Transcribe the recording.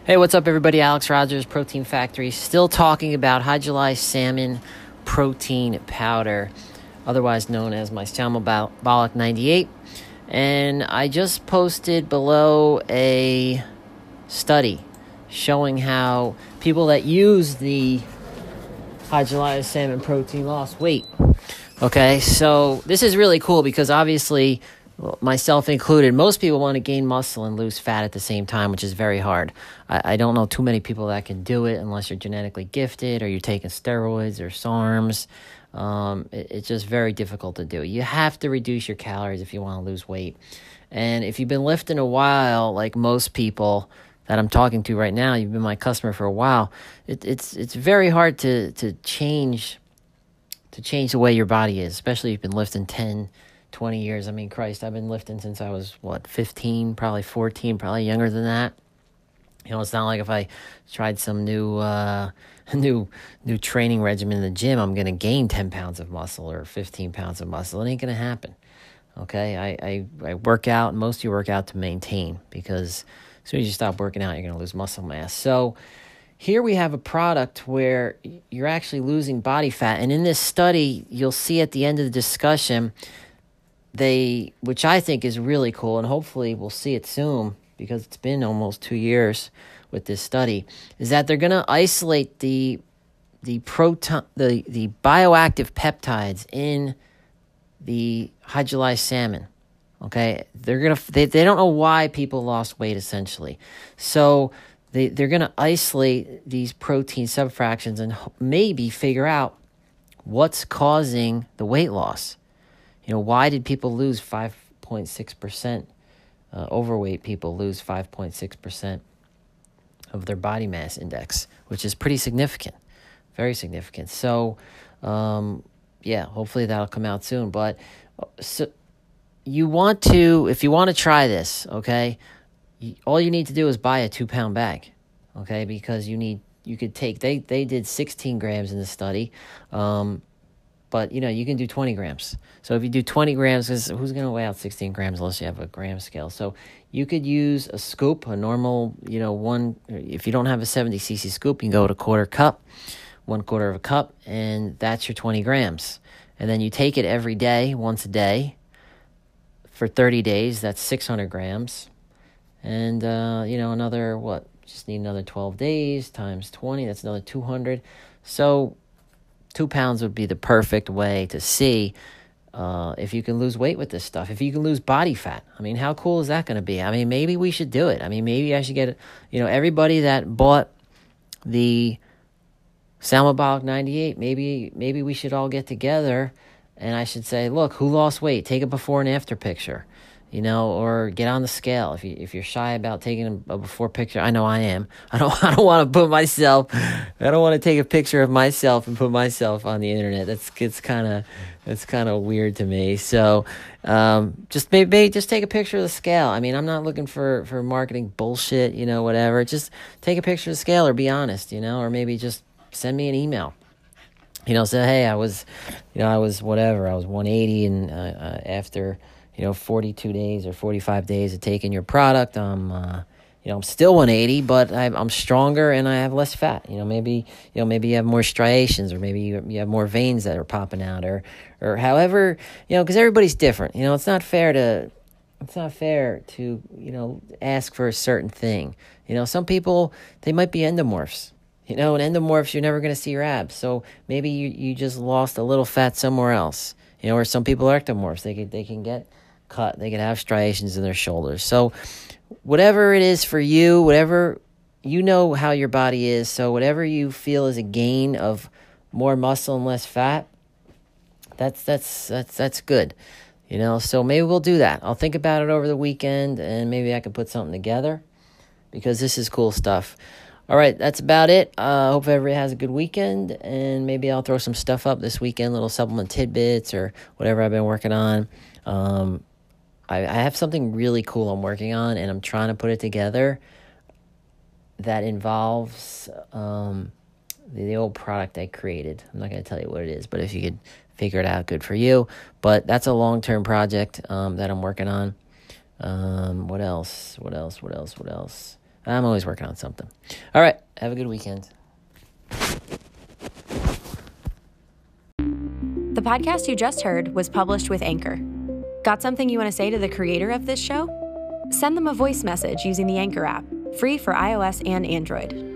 Hey, what's up, everybody? Alex Rogers, Protein Factory, still talking about hydrolyzed salmon protein powder, otherwise known as my Salmabolic 98. And I just posted below a study showing how people that use the hydrolyzed salmon protein lost weight. Okay, so this is really cool because obviously, myself included, most people want to gain muscle and lose fat at the same time, which is very hard. I don't know too many people that can do it unless you're genetically gifted or you're taking steroids or SARMs. It's just very difficult to do. You have to reduce your calories if you want to lose weight. And if you've been lifting a while, like most people that I'm talking to right now, you've been my customer for a while, it's very hard to change the way your body is, especially if you've been lifting 10, 20 years. I mean, Christ, I've been lifting since I was, 15, probably 14, probably younger than that. You know, it's not like if I tried some new training regimen in the gym, I'm going to gain 10 pounds of muscle or 15 pounds of muscle. It ain't going to happen, okay? I work out, and most of you work out to maintain, because as soon as you stop working out, you're going to lose muscle mass. So here we have a product where you're actually losing body fat. And in this study, you'll see at the end of the discussion, which I think is really cool, and hopefully we'll see it soon because it's been almost 2 years with this study, is that they're going to isolate the bioactive peptides in the hydrolyzed salmon. Okay, they don't know why people lost weight, essentially. So they're going to isolate these protein subfractions and maybe figure out what's causing the weight loss. You know, why did people lose 5.6%? Overweight people lose 5.6% of their body mass index, which is pretty significant, very significant. So, hopefully that'll come out soon. But so if you want to try this, okay, all you need to do is buy a 2-pound bag, okay, because they did 16 grams in the study, but, you can do 20 grams. So if you do 20 grams, because who's going to weigh out 16 grams unless you have a gram scale? So you could use a scoop, a normal, one. If you don't have a 70 cc scoop, you can go to quarter cup, 1/4 of a cup, and that's your 20 grams. And then you take it every day, once a day, for 30 days. That's 600 grams. And, just need another 12 days times 20. That's another 200. So 2 pounds would be the perfect way to see if you can lose weight with this stuff. If you can lose body fat, I mean, how cool is that going to be? I mean, maybe we should do it. I mean, maybe I should get, everybody that bought the Salmabolic 98, maybe we should all get together and I should say, look, who lost weight? Take a before and after picture. Or get on the scale. If you're shy about taking a before picture, I know I am. I don't want to I don't want to take a picture of myself and put myself on the internet. That's kind of weird to me. So, just take a picture of the scale. I mean, I'm not looking for marketing bullshit, whatever. Just take a picture of the scale or be honest, or maybe just send me an email. Say, hey, I was whatever. I was 180 and after 42 days or 45 days of taking your product, I'm still 180, but I'm stronger and I have less fat. Maybe you have more striations, or maybe you have more veins that are popping out, or however, because everybody's different. It's not fair to ask for a certain thing. Some people, they might be endomorphs. And endomorphs, you're never going to see your abs. So maybe you just lost a little fat somewhere else. Or some people are ectomorphs. They can get cut. They can have striations in their shoulders. So whatever it is for you, whatever, how your body is. So whatever you feel is a gain of more muscle and less fat, that's good. So maybe we'll do that. I'll think about it over the weekend, and maybe I can put something together, because this is cool stuff. All right, that's about it. Hope everybody has a good weekend, and maybe I'll throw some stuff up this weekend, little supplement tidbits or whatever I've been working on. I have something really cool I'm working on, and I'm trying to put it together that involves the old product I created. I'm not going to tell you what it is, but if you could figure it out, good for you. But that's a long-term project that I'm working on. What else? I'm always working on something. All right. Have a good weekend. The podcast you just heard was published with Anchor. Got something you want to say to the creator of this show? Send them a voice message using the Anchor app, free for iOS and Android.